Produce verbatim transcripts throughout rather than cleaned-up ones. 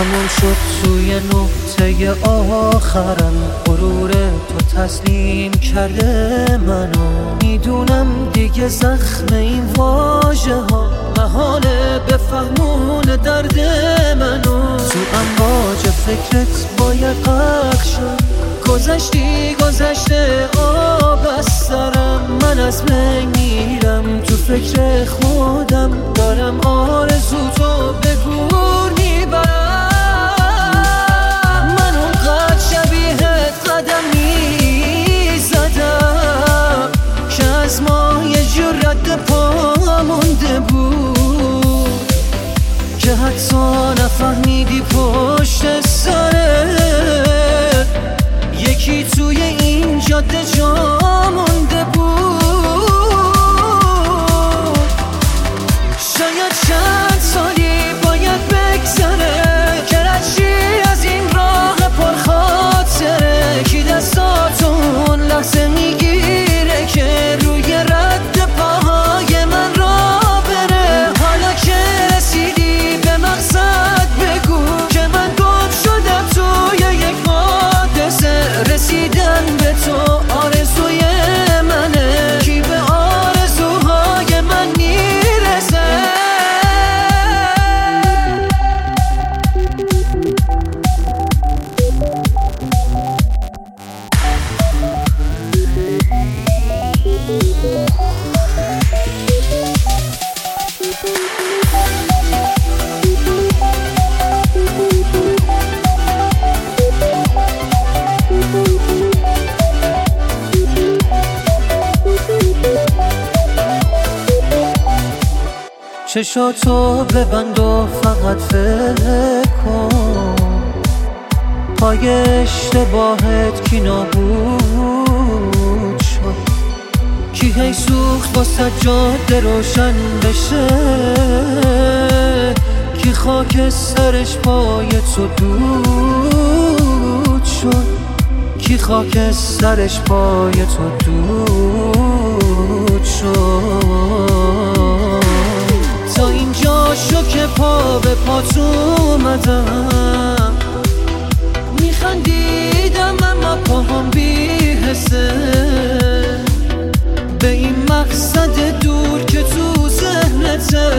تموم شد توی نقطه آخرم، غرور تو تسلیم کرده منو. میدونم دیگه زخم این واژه ها محاله بفهمون درد منو. تو امواج فکرت باید غرق شد، گذشتی گذشته آب از سرم. من از بین میرم تو فکر خودم، دارم آرزو تو به گور میبرم. من اونقدر شبیهت قدم میزدم که از ما یه جور رد پا مونده بود، که حتی نفهمیدی پشت سرت یکی توی این جاده جا مونده بود. شاید چند سالی باید بگذره که رشی از این راه پرخاطره، کی دستاتون لحظه میگیره که روی رد پاهای من را بره. حالا که رسیدی به مقصد بگو که من گم شدم توی یک حادثه. رسیدن به تو آرزوی منه، کی به آرزوهای من میرسه. چشاتو ببند و فقط فکر کن، پای اشتباهت کی نابود شد، کی هی سوخت واسه جاده روشن بشه، کی خاک سرش پای تو دود شد، کی خاک سرش پای تو دود شد. تا اینجا شو که پا به پات اومدم، میخندیدم اما پاهم بی‌حسه به این مقصد دور که تو ذهنته.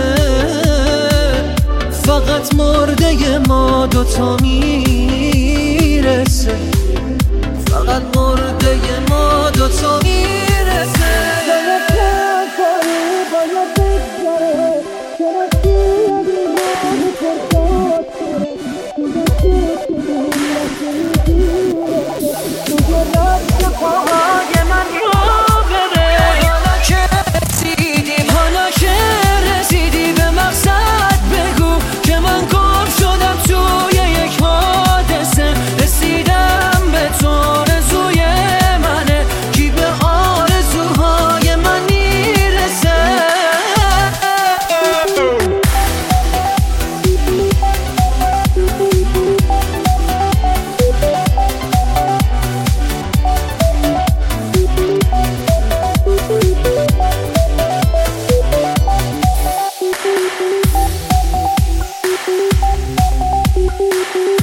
فقط مرده ما دوتا میرسه، فقط مرده ما دوتا میرسه. Thank you.